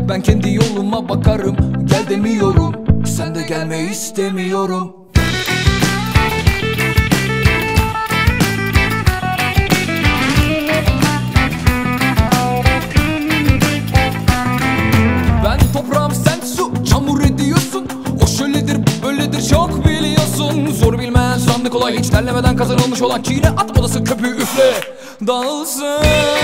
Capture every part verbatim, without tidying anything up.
Ben kendi yoluma bakarım, gel demiyorum, sen de gelme istemiyorum. Ben toprağım, sen su, çamur ediyorsun. O şöyledir, bu böyledir, çok biliyorsun. Zor bilmeyen sandı kolay, hiç terlemeden kazanılmış olan çiğne at odası köpüğü üfle, dağılsın.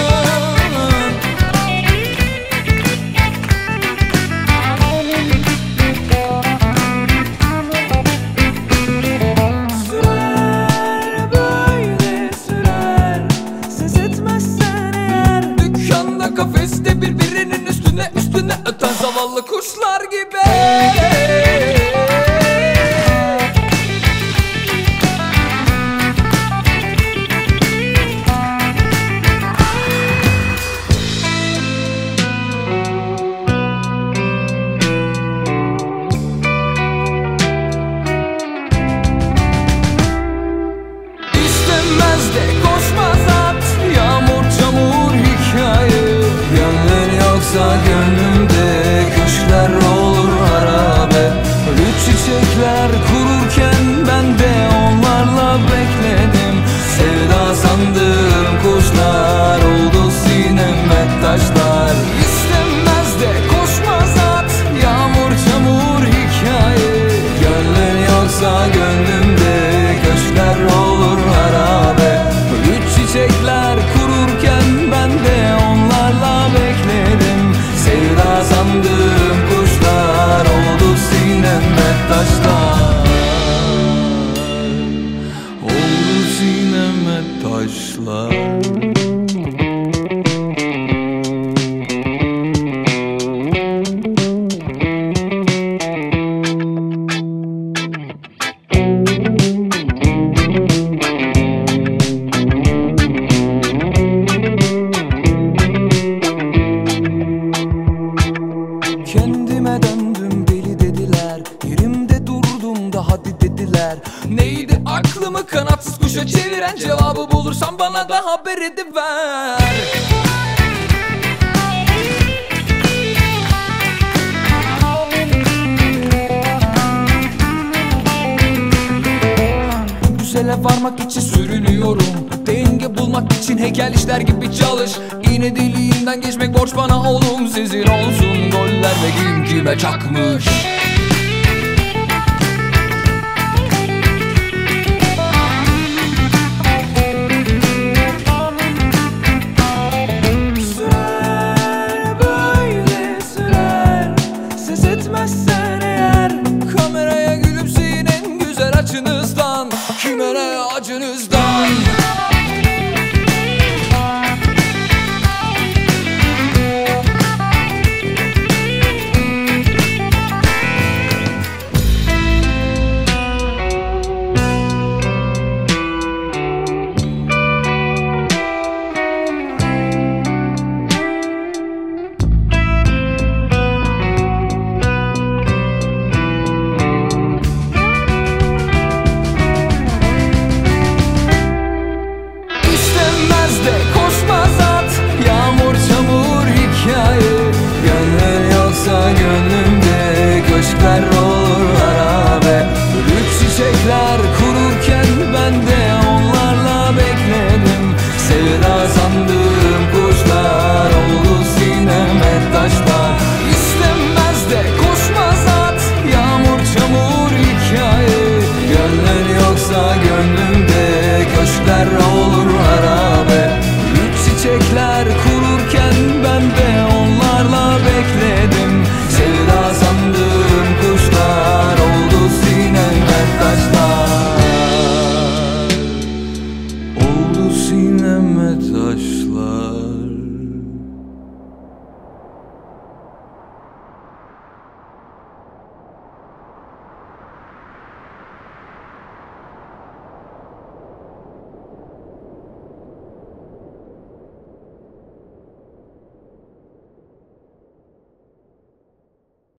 Sürer böyle sürer, ses etmezsen eğer. Dükkanda kafeste birbirinin üstüne üstüne öten zavallı kuşlar gibi. Gönlümde köşkler olur harabe. Ölü çiçekler kururken ben de onlarla bekledim. Sevda sandığım kuşlar oldu sineme taşlar. İstemez de koşmaz at, yağmur çamur hikaye. Gönlün yoksa gönlümde köşkler olur harabe. Ölü çiçekler kururken ben de onlarla bekledim. Sevda sandığım kuşlar oldu sineme taşlar. Oldu sineme taşlar. Kendime döndüm, deli dediler, yerimde durdum da hadi dediler. Neydi aklımı kanatsız kuşa çeviren, cevabı bulursan bana da haber ediver. Güzele varmak için sürünüyorum, denge bulmak için heykel işler gibi çalış. İğne deliğinden geçmek borç bana oğlum, sizin olsun goller ve kim kime çakmış. Sürer böyle sürer, ses etmezsen